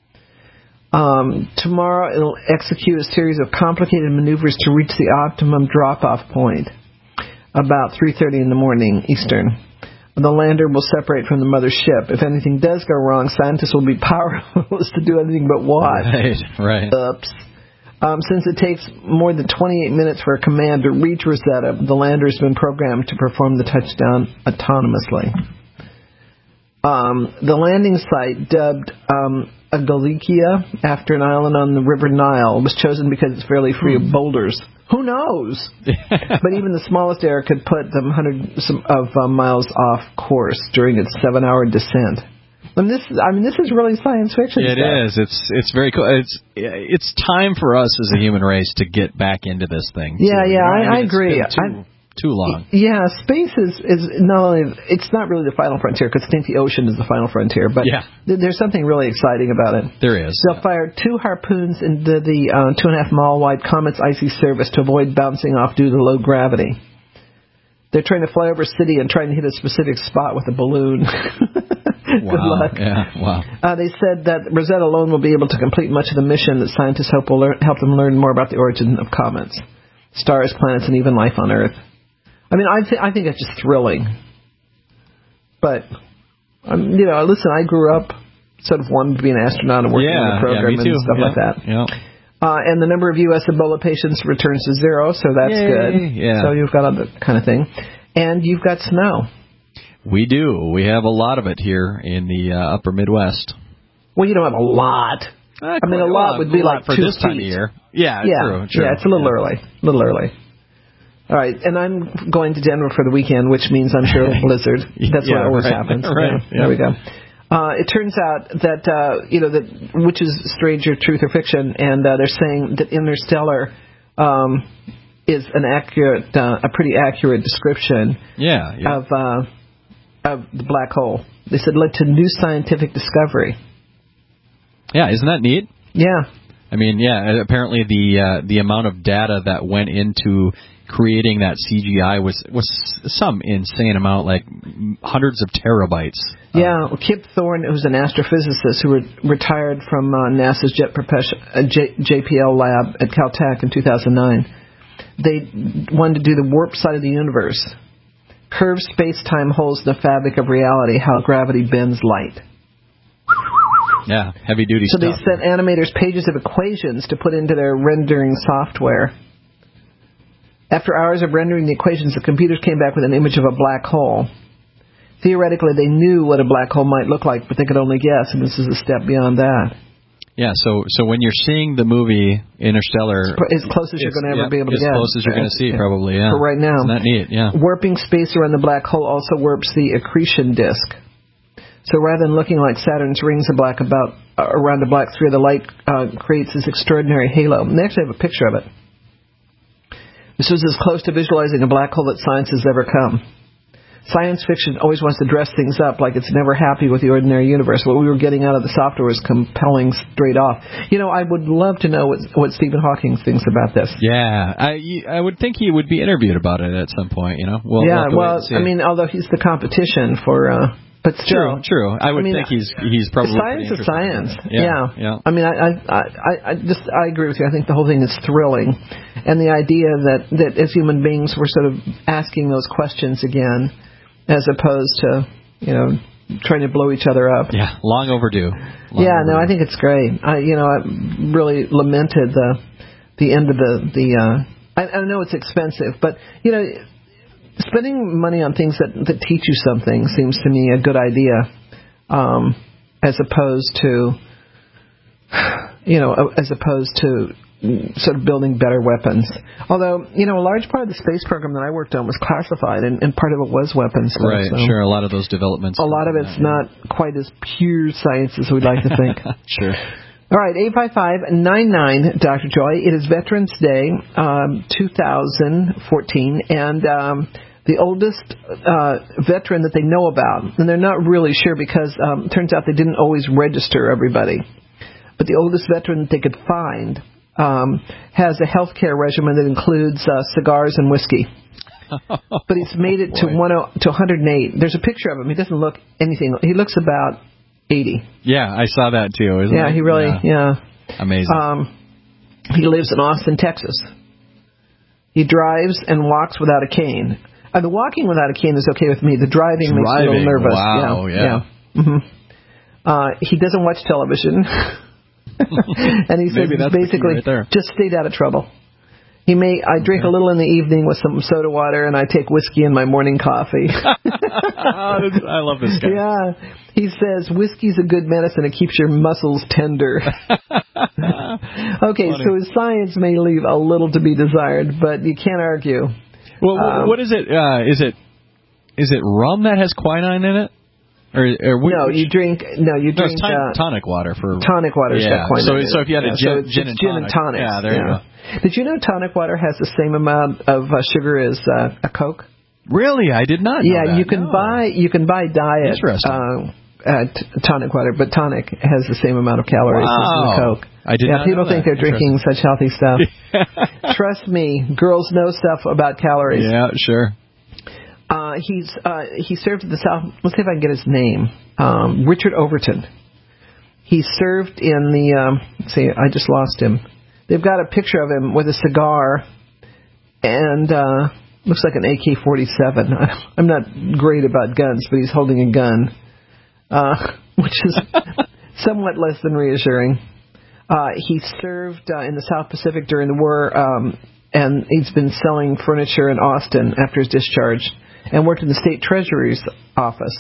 Um, tomorrow it'll execute a series of complicated maneuvers to reach the optimum drop-off point, about three thirty in the morning Eastern. The lander will separate from the mother ship. If anything does go wrong, scientists will be powerless to do anything but watch. Right, right. Oops. Um, since it takes more than twenty-eight minutes for a command to reach Rosetta, the lander has been programmed to perform the touchdown autonomously. Um, the landing site, dubbed um, Agalicia, after an island on the River Nile, was chosen because it's fairly free of boulders. Who knows? But even the smallest error could put them hundreds of uh, miles off course during its seven-hour descent. And this, I mean, this is really science fiction It stuff. is. It's it's very cool. It's it's time for us as a human race to get back into this thing. Yeah, too. yeah, You know, I, I mean, agree. It's been too, too long. Yeah, space is, is not only, it's not really the final frontier, because I think the ocean is the final frontier, but yeah. th- there's something really exciting about it. There is. They'll fire two harpoons into the uh, two and a half mile wide comet's icy surface to avoid bouncing off due to low gravity. They're trying to fly over a city and trying to hit a specific spot with a balloon. Good wow. luck. Yeah, wow. Uh, they said that Rosetta alone will be able to complete much of the mission that scientists hope will learn, help them learn more about the origin of comets, stars, planets, and even life on Earth. I mean, I, th- I think that's just thrilling. But, um, you know, listen, I grew up sort of wanting to be an astronaut and working yeah, on the program yeah, me too. and stuff yeah, like that. Yeah. Uh, and the number of U S Ebola patients returns to zero, so that's Yay, good. yeah. So you've got all that kind of thing. And you've got snow. We do. We have a lot of it here in the uh, upper Midwest. Well, you don't have a lot. Uh, I mean, a lot would be like for two this feet. time of year. Yeah, yeah, true, true. Yeah, it's a little yeah. early. A little early. All right, and I'm going to Denver for the weekend, which means I'm sure a blizzard. That's yeah, what always right, happens. Right. Yeah, there we go. Uh, it turns out that, uh, you know, that which is stranger, truth or fiction, and uh, they're saying that Interstellar um, is an accurate, uh, a pretty accurate description yeah, yeah. of uh, of the black hole. They said led to new scientific discovery. Yeah, isn't that neat? Yeah. I mean, yeah, apparently the uh, the amount of data that went into creating that C G I was was some insane amount, like hundreds of terabytes. Yeah, well, Kip Thorne, who's an astrophysicist who re- retired from uh, NASA's Jet Propulsion, uh, J- JPL lab at Caltech in two thousand nine, they wanted to do the warp side of the universe. Curved space-time holes in the fabric of reality, how gravity bends light. Yeah, heavy-duty so stuff. So they sent animators pages of equations to put into their rendering software. After hours of rendering the equations, the computers came back with an image of a black hole. Theoretically, they knew what a black hole might look like, but they could only guess, and this is a step beyond that. Yeah, so so when you're seeing the movie Interstellar, as close as you're going to ever yeah, be able to as get. As close as you're going to see, probably, yeah. For right now. Isn't that neat, yeah. Warping space around the black hole also warps the accretion disk. So rather than looking like Saturn's rings of black about uh, around a black sphere, the light uh, creates this extraordinary halo. And they actually have a picture of it. This was as close to visualizing a black hole that science has ever come. Science fiction always wants to dress things up like it's never happy with the ordinary universe. What we were getting out of the software was compelling straight off. You know, I would love to know what, what Stephen Hawking thinks about this. Yeah, I I would think he would be interviewed about it at some point, you know. We'll, yeah, we'll well, I mean, although he's the competition for... Uh, But still, true, true. I would I mean, think he's he's probably science is science. Yeah, yeah, yeah. I mean, I, I, I, I just I agree with you. I think the whole thing is thrilling, and the idea that, that as human beings we're sort of asking those questions again, as opposed to you know trying to blow each other up. Yeah, long overdue. Long yeah, overdue. no, I think it's great. I you know I really lamented the the end of the the. Uh, I, I know it's expensive, but you know. Spending money on things that, that teach you something seems to me a good idea, um, as opposed to, you know, as opposed to sort of building better weapons. Although, you know, a large part of the space program that I worked on was classified, and, and part of it was weapons. Stuff, right, so sure. A lot of those developments. A lot of it's that, not yeah. quite as pure science as we'd like to think. Sure. All right, eight five five, nine nine, Doctor Joy. It is Veterans Day, um, two thousand fourteen, and um, the oldest uh, veteran that they know about, and they're not really sure because um, it turns out they didn't always register everybody, but the oldest veteran that they could find um, has a health care regimen that includes uh, cigars and whiskey. But he's made it to, one, to one hundred eight. There's a picture of him. He doesn't look anything. He looks about eighty. Yeah, I saw that too. Isn't yeah, it? he really, yeah. yeah. Amazing. Um, he lives in Austin, Texas. He drives and walks without a cane. Uh, the walking without a cane is okay with me. The driving, driving. makes me a little nervous. Wow, yeah. yeah. yeah. Mm-hmm. Uh, he doesn't watch television. And he says basically, right just stayed out of trouble. He may. I drink okay. a little in the evening with some soda water, and I take whiskey in my morning coffee. I love this guy. Yeah. He says, whiskey's a good medicine. It keeps your muscles tender. Okay, Funny. So his science may leave a little to be desired, but you can't argue. Well, um, what is it? Uh, is it is it rum that has quinine in it? Or, or which, no, you drink. No, you drink no, ton, uh, tonic water for tonic water. Yeah. Got So, in so if you had yeah, a gin, so gin, and, gin tonic. and tonic. Yeah, there yeah. you go. Did you know tonic water has the same amount of uh, sugar as uh, a Coke? Really, I did not know Yeah, that. you can no. buy you can buy diet uh, uh, t- tonic water, but tonic has the same amount of calories wow. as the Coke. I did yeah, not people know think that. they're drinking such healthy stuff. Trust me, girls know stuff about calories. Yeah, sure. Uh, he's uh, he served at the South. Let's see if I can get his name. Um, Richard Overton. He served in the. Um, let's see, I just lost him. They've got a picture of him with a cigar, and uh, looks like an A K forty-seven. I'm not great about guns, but he's holding a gun, uh, which is somewhat less than reassuring. Uh, he served uh, in the South Pacific during the war, um, and he's been selling furniture in Austin after his discharge, and worked in the state treasury's office.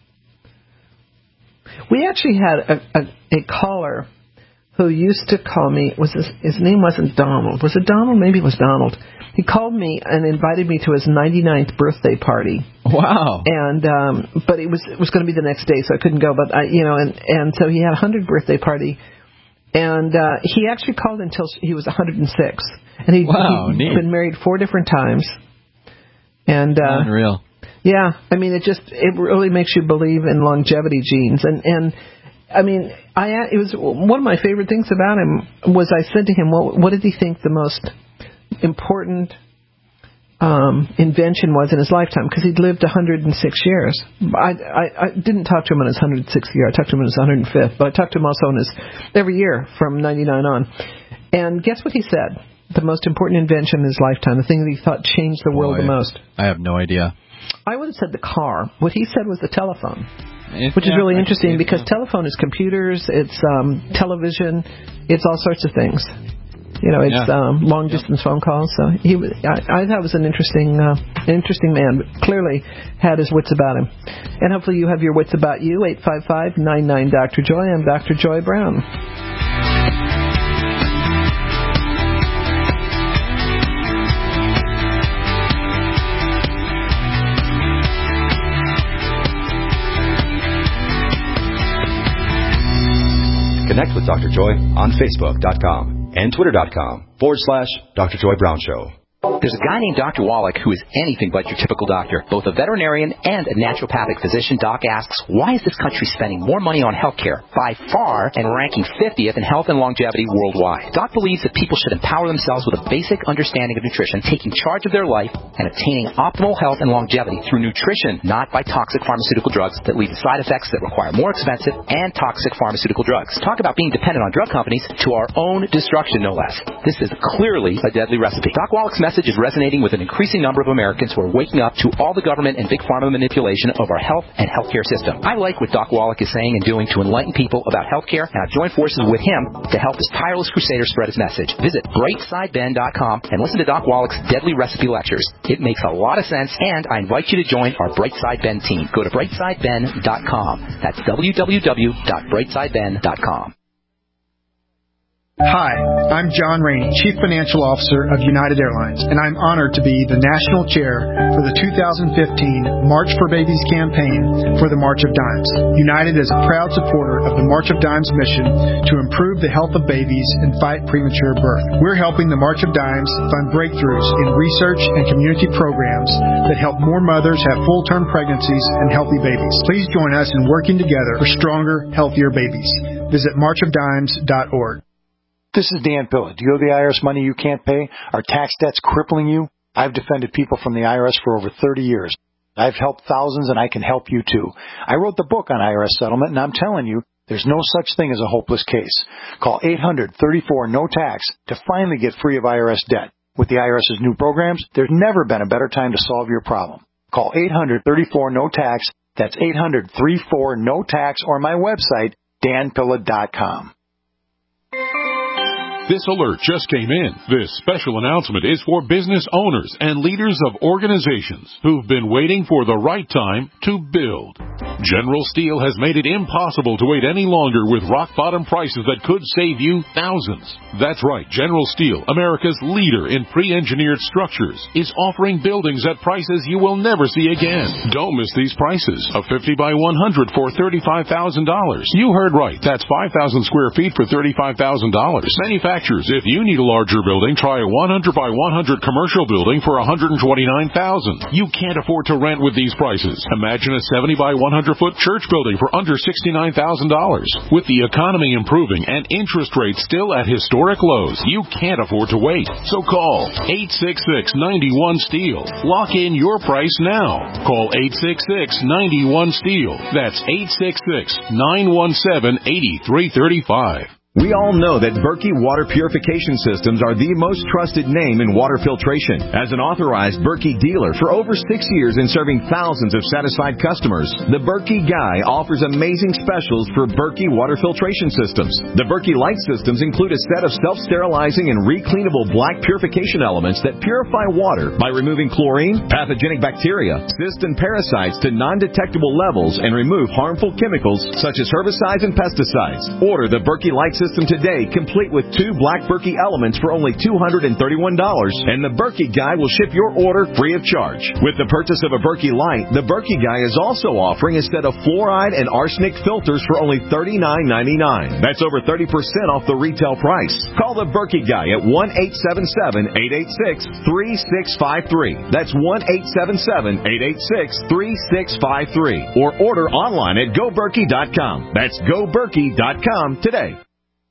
We actually had a, a, a caller who used to call me. Was his, his name wasn't Donald? Was it Donald? Maybe it was Donald. He called me and invited me to his ninety-ninth birthday party. Wow! And um, but it was it was going to be the next day, so I couldn't go. But I, you know, and and so he had a hundredth birthday party, and uh, he actually called until he was one hundred six, and he'd, wow, he'd neat. been married four different times. And uh, unreal. Yeah, I mean, it just it really makes you believe in longevity genes, and and I mean, I it was one of my favorite things about him was I said to him, well, what did he think the most important um, invention was in his lifetime? Because he'd lived one hundred six years. I, I I didn't talk to him in his one hundred sixth year. I talked to him in his one hundred fifth, but I talked to him also in his every year from ninety-nine on. And guess what he said? The most important invention in his lifetime, the thing that he thought changed the world Boy, the most. I have no idea. I would have said the car. What he said was the telephone, it, which yeah, is really I interesting it, because yeah. telephone is computers, it's um, television, it's all sorts of things. You know, it's yeah. um, long distance yeah. phone calls. So he, I, I thought it was an interesting, uh, an interesting man, but clearly had his wits about him. And hopefully you have your wits about you. eight five five, nine nine, Doctor Joy. I'm Doctor Joy Brown. Connect with Doctor Joy on Facebook.com and Twitter.com forward slash Doctor Joy Brown Show. There's a guy named Doctor Wallach who is anything but your typical doctor. Both a veterinarian and a naturopathic physician, Doc asks, why is this country spending more money on health care by far and ranking fiftieth in health and longevity worldwide? Doc believes that people should empower themselves with a basic understanding of nutrition, taking charge of their life, and attaining optimal health and longevity through nutrition, not by toxic pharmaceutical drugs that lead to side effects that require more expensive and toxic pharmaceutical drugs. Talk about being dependent on drug companies to our own destruction, no less. This is clearly a deadly recipe. Doc Wallach's message is resonating with an increasing number of Americans who are waking up to all the government and big pharma manipulation of our health and healthcare system. I like what Doc Wallach is saying and doing to enlighten people about healthcare, and I've joined forces with him to help this tireless crusader spread his message. Visit bright side ben dot com and listen to Doc Wallach's deadly recipe lectures. It makes a lot of sense, and I invite you to join our Brightside Ben team. Go to bright side ben dot com. That's w w w dot bright side ben dot com. Hi, I'm John Rainey, Chief Financial Officer of United Airlines, and I'm honored to be the National Chair for the two thousand fifteen March for Babies campaign for the March of Dimes. United is a proud supporter of the March of Dimes mission to improve the health of babies and fight premature birth. We're helping the March of Dimes fund breakthroughs in research and community programs that help more mothers have full-term pregnancies and healthy babies. Please join us in working together for stronger, healthier babies. Visit march of dimes dot org. This is Dan Pilla. Do you owe the I R S money you can't pay? Are tax debts crippling you? I've defended people from the I R S for over thirty years. I've helped thousands, and I can help you too. I wrote the book on I R S settlement, and I'm telling you, there's no such thing as a hopeless case. Call eight hundred thirty-four no tax to finally get free of I R S debt. With the IRS's new programs, there's never been a better time to solve your problem. Call eight hundred thirty-four no tax. That's eight hundred thirty-four no tax, or my website, dan pilla dot com. This alert just came in. This special announcement is for business owners and leaders of organizations who've been waiting for the right time to build. General Steel has made it impossible to wait any longer with rock-bottom prices that could save you thousands. That's right. General Steel, America's leader in pre-engineered structures, is offering buildings at prices you will never see again. Don't miss these prices. A fifty by one hundred for thirty-five thousand dollars. You heard right. That's five thousand square feet for thirty-five thousand dollars. Manufacturers, if you need a larger building, try a one hundred by one hundred commercial building for one hundred twenty-nine thousand dollars. You can't afford to rent with these prices. Imagine a seventy by one hundred foot church building for under sixty-nine thousand dollars. With the economy improving and interest rates still at historic lows, you can't afford to wait. So call eight six six, nine one, STEEL. Lock in your price now. Call eight six six, nine one, STEEL. That's eight six six, nine one seven, eight three three five. We all know that Berkey Water Purification Systems are the most trusted name in water filtration. As an authorized Berkey dealer for over six years and serving thousands of satisfied customers, the Berkey Guy offers amazing specials for Berkey Water Filtration Systems. The Berkey Light Systems include a set of self-sterilizing and recleanable black purification elements that purify water by removing chlorine, pathogenic bacteria, cysts, and parasites to non-detectable levels and remove harmful chemicals such as herbicides and pesticides. Order the Berkey Light System today, complete with two black Berkey elements for only two hundred thirty-one dollars, and the Berkey Guy will ship your order free of charge. With the purchase of a Berkey Light, the Berkey Guy is also offering a set of fluoride and arsenic filters for only thirty-nine ninety-nine. That's over thirty percent off the retail price. Call the Berkey Guy at one eight seven seven, eight eight six, three six five three. That's one eight seven seven, eight eight six, three six five three. Or order online at go berkey dot com. That's go berkey dot com today.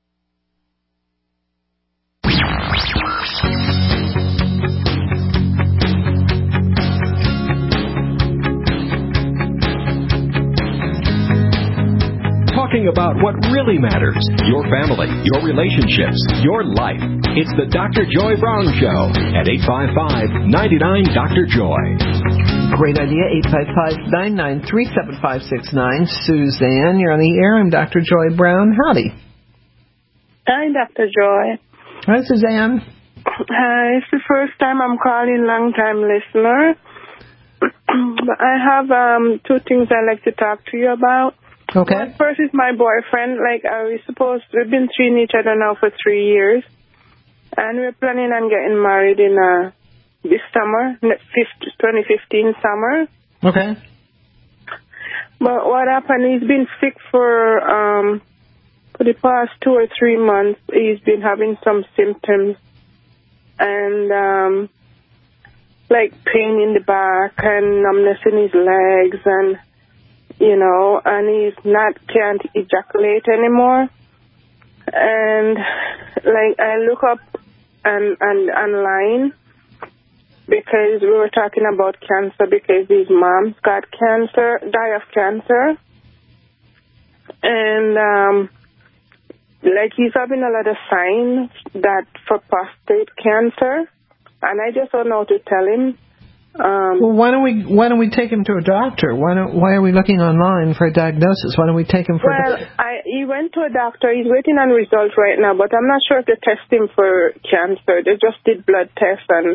Talking about what really matters, your family, your relationships, your life. It's the Doctor Joy Brown Show at eight five five, nine nine, Doctor Joy. Great idea, eight five five, nine nine three, seven five six nine. Suzanne, you're on the air. I'm Doctor Joy Brown. Howdy. Hi, Doctor Joy. Hi, Suzanne. Hi, it's the first time I'm calling, long-time listener. I have um, two things I'd like to talk to you about. Okay. Well, first is my boyfriend. Like, are we supposed to, we've been seeing each other now for three years, and we're planning on getting married in uh, this summer, twenty fifteen summer. Okay. But what happened, he's been sick for um for the past two or three months, he's been having some symptoms and um, like pain in the back and numbness in his legs, and you know, and he's not can't ejaculate anymore. And like I look up and and online because we were talking about cancer because his mom's got cancer, died of cancer, and um. Like, he's having a lot of signs that for prostate cancer, and I just don't know how to tell him. Um, well, why don't we why don't we take him to a doctor? Why don't why are we looking online for a diagnosis? Why don't we take him for? Well, the... I he went to a doctor. He's waiting on results right now, but I'm not sure if they test him for cancer. They just did blood tests and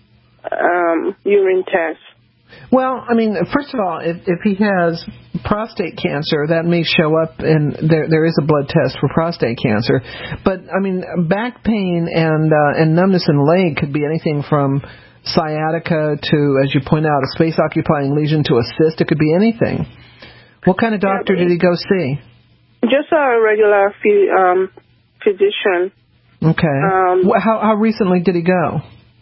um, urine tests. Well, I mean, first of all, if, if he has prostate cancer, that may show up, and there there is a blood test for prostate cancer. But I mean, back pain and uh, and numbness in the leg could be anything from sciatica to, as you point out, a space-occupying lesion to a cyst. It could be anything. What kind of doctor yeah, did he go see? Just a regular um, physician. Okay. Um, how how recently did he go?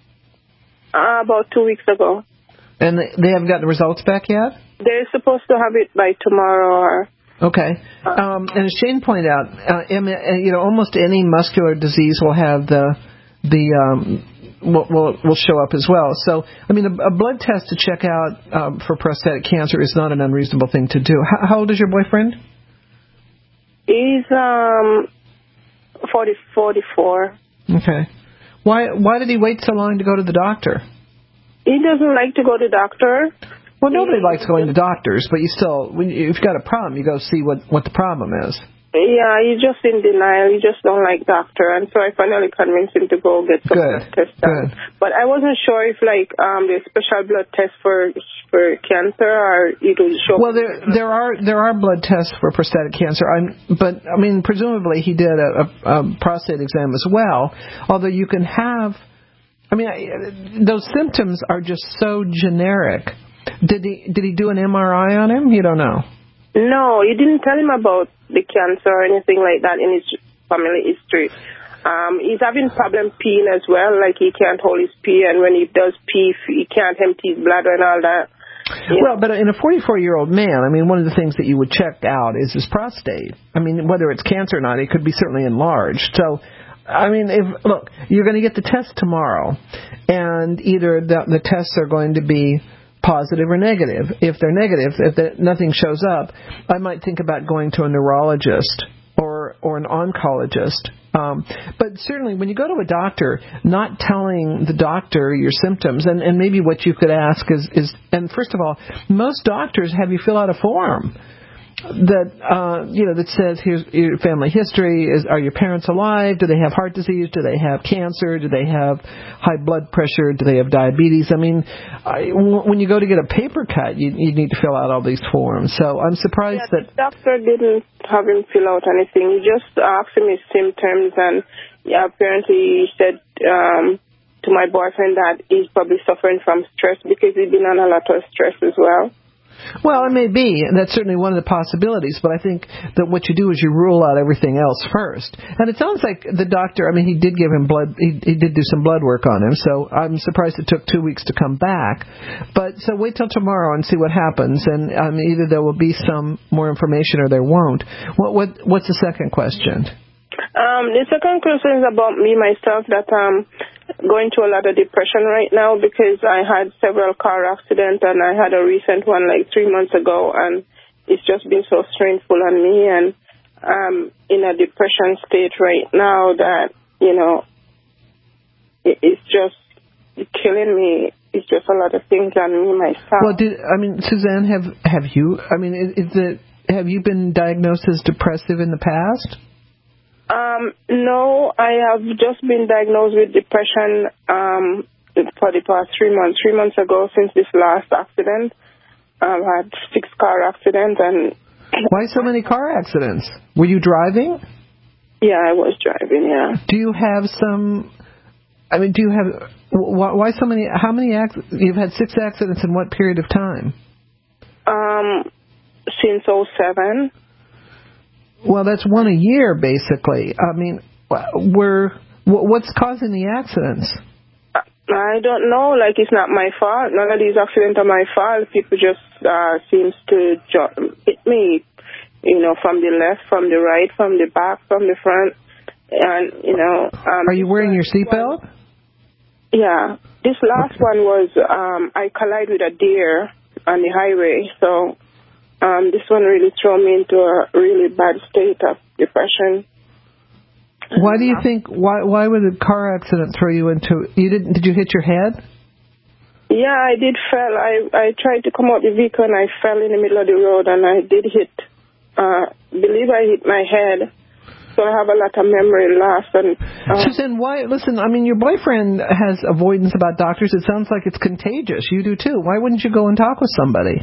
Uh, about two weeks ago. And they haven't gotten the results back yet? They're supposed to have it by tomorrow. Or okay. Um, and as Shane pointed out, uh, you know, almost any muscular disease will have the the um, will, will will show up as well. So, I mean, a, a blood test to check out um, for prostatic cancer is not an unreasonable thing to do. How, how old is your boyfriend? He's um forty, forty-four. Okay. Why why did he wait so long to go to the doctor? He doesn't like to go to the doctor. Well, nobody likes going to doctors, but you still, when you, if you've got a problem, you go see what, what the problem is. Yeah, he's just in denial. He just don't like doctor, and so I finally convinced him to go get some Good. blood tests done. Good. But I wasn't sure if like um there's special blood test for for cancer or it will show. Well, there there are there are blood tests for prostatic cancer. I'm, but I mean, presumably he did a, a, a prostate exam as well. Although you can have. I mean, I, those symptoms are just so generic. Did he did he do an M R I on him? You don't know. No, you didn't tell him about the cancer or anything like that in his family history. Um, he's having problem peeing as well. Like he can't hold his pee, and when he does pee, he can't empty his bladder and all that. Yeah. Well, but in a forty-four-year-old man, I mean, one of the things that you would check out is his prostate. I mean, whether it's cancer or not, it could be certainly enlarged. So. I mean, if look, you're going to get the test tomorrow, and either the, the tests are going to be positive or negative. If they're negative, if the, nothing shows up, I might think about going to a neurologist or or an oncologist. Um, but certainly, when you go to a doctor, not telling the doctor your symptoms, and, and maybe what you could ask is, is, and first of all, most doctors have you fill out a form. That uh, you know that says here's your family history. Is are your parents alive? Do they have heart disease? Do they have cancer? Do they have high blood pressure? Do they have diabetes? I mean, I, when you go to get a paper cut, you, you need to fill out all these forms. So I'm surprised yeah, that the doctor didn't have him fill out anything. He just asked him his symptoms, and yeah, apparently he said um, to my boyfriend that he's probably suffering from stress because he's been on a lot of stress as well. Well, it may be. That's certainly one of the possibilities. But I think that what you do is you rule out everything else first. And it sounds like the doctor, I mean, he did give him blood. He, he did do some blood work on him. So I'm surprised it took two weeks to come back. But so wait till tomorrow and see what happens. And um, either there will be some more information or there won't. What, what What's the second question? Um, the second question is about me, myself, that I'm going through a lot of depression right now because I had several car accidents and I had a recent one like three months ago, and it's just been so strainful on me, and I'm in a depression state right now that, you know, it, it's just killing me. It's just a lot of things on me myself. Well, did, I mean, Suzanne, have have you, I mean, is, is it, have you been diagnosed as depressive in the past? Um, no, I have just been diagnosed with depression um, for the past three months. Three months ago, since this last accident, I've had six car accidents. And why so many car accidents? Were you driving? Yeah, I was driving. Yeah. Do you have some? I mean, do you have? Why, why so many? How many accidents? You've had six accidents in what period of time? Um, since oh seven. Well, that's one a year, basically. I mean, we're, what's causing the accidents? I don't know. Like, it's not my fault. None of these accidents are my fault. People just uh, seems to ju- hit me, you know, from the left, from the right, from the back, from the front. And, you know... Um, are you wearing your seatbelt? Yeah. This last one was, um, I collided with a deer on the highway. So um, this one really threw me into a really bad state of depression. Why do you think, why why would a car accident throw you into, you didn't, did you hit your head? Yeah, I did fell. I, I tried to come out the vehicle and I fell in the middle of the road and I did hit, uh, believe I hit my head. So I have a lot of memory loss. And uh, Suzanne, why, listen, I mean, your boyfriend has avoidance about doctors. It sounds like it's contagious. You do too. Why wouldn't you go and talk with somebody?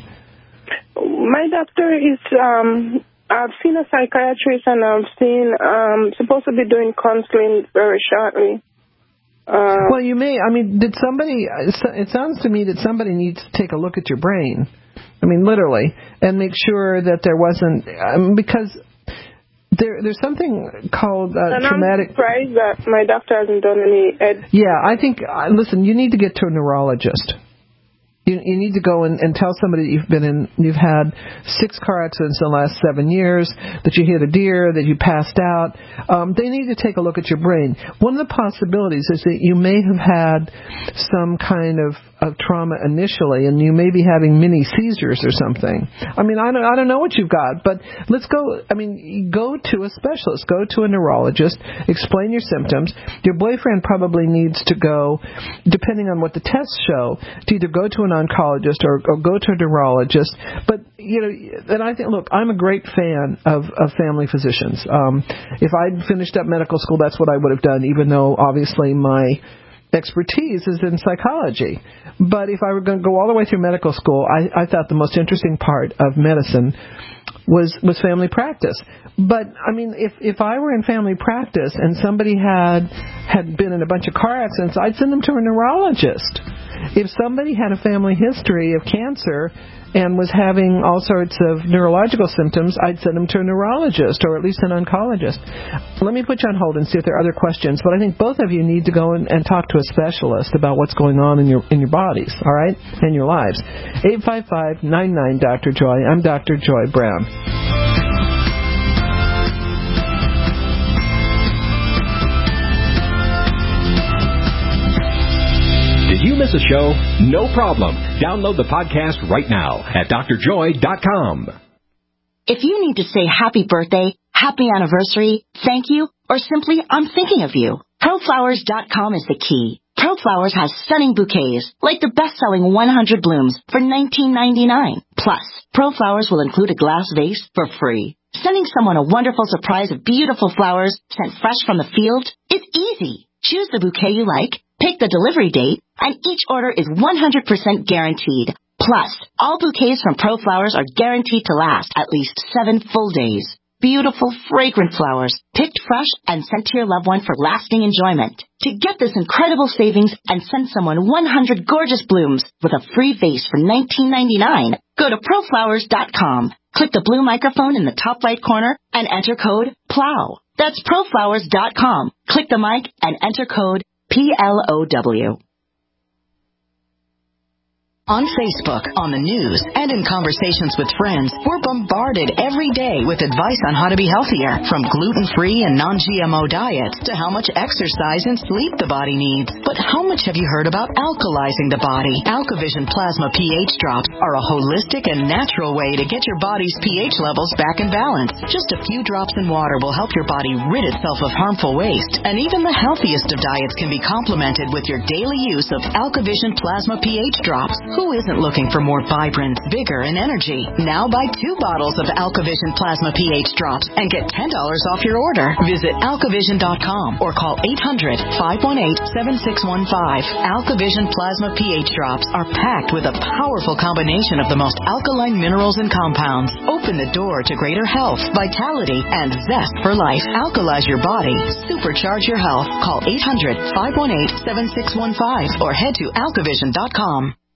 My doctor is, um, I've seen a psychiatrist and I've seen, um, supposed to be doing counseling very shortly. Uh, well, you may, I mean, did somebody, it sounds to me that somebody needs to take a look at your brain. I mean, literally, and make sure that there wasn't, um, because there, there's something called uh, and traumatic. I'm surprised that my doctor hasn't done any ed- Yeah, I think, uh, listen, you need to get to a neurologist. You, you need to go and, and tell somebody that you've been in, you've had six car accidents in the last seven years, that you hit a deer, that you passed out. Um, they need to take a look at your brain. One of the possibilities is that you may have had some kind of, of trauma initially, and you may be having mini seizures or something. I mean, I don't, I don't know what you've got, but let's go, I mean, go to a specialist, go to a neurologist, explain your symptoms. Your boyfriend probably needs to go, depending on what the tests show, to either go to an oncologist or, or go to a neurologist. But, you know, and I think, look, I'm a great fan of, of family physicians. Um, if I'd finished up medical school, that's what I would have done, even though obviously my expertise is in psychology. But if I were going to go all the way through medical school, I, I thought the most interesting part of medicine was was family practice. But I mean, if if I were in family practice and somebody had had been in a bunch of car accidents, I'd send them to a neurologist. If somebody had a family history of cancer and was having all sorts of neurological symptoms, I'd send them to a neurologist or at least an oncologist. Let me put you on hold and see if there are other questions. But I think both of you need to go in and talk to a specialist about what's going on in your in your bodies, all right, in your lives. eight five five, nine nine, Doctor Joy. I'm Doctor Joy Brown. Did you miss a show? No problem. Download the podcast right now at D R joy dot com. If you need to say happy birthday, happy anniversary, thank you, or simply I'm thinking of you, Pro Flowers dot com is the key. ProFlowers has stunning bouquets, like the best-selling one hundred blooms for nineteen ninety-nine. Plus, ProFlowers will include a glass vase for free. Sending someone a wonderful surprise of beautiful flowers sent fresh from the field is easy. Choose the bouquet you like, pick the delivery date, and each order is one hundred percent guaranteed. Plus, all bouquets from ProFlowers are guaranteed to last at least seven full days. Beautiful, fragrant flowers, picked fresh and sent to your loved one for lasting enjoyment. To get this incredible savings and send someone one hundred gorgeous blooms with a free vase for nineteen ninety-nine, go to Pro Flowers dot com. Click the blue microphone in the top right corner and enter code PLOW. That's Pro Flowers dot com. Click the mic and enter code P L O W. On Facebook, on the news, and in conversations with friends, we're bombarded every day with advice on how to be healthier, from gluten-free and non-G M O diets to how much exercise and sleep the body needs. But how much have you heard about alkalizing the body? AlkaVision Plasma pH drops are a holistic and natural way to get your body's pH levels back in balance. Just a few drops in water will help your body rid itself of harmful waste, and even the healthiest of diets can be complemented with your daily use of AlkaVision Plasma pH drops. Who isn't looking for more vibrance, vigor, and energy? Now buy two bottles of AlkaVision Plasma pH drops and get ten dollars off your order. Visit alkavision dot com or call eight hundred, five one eight, seven six one five. AlkaVision Plasma pH drops are packed with a powerful combination of the most alkaline minerals and compounds. Open the door to greater health, vitality, and zest for life. Alkalize your body. Supercharge your health. Call eight hundred, five one eight, seven six one five or head to alkavision dot com.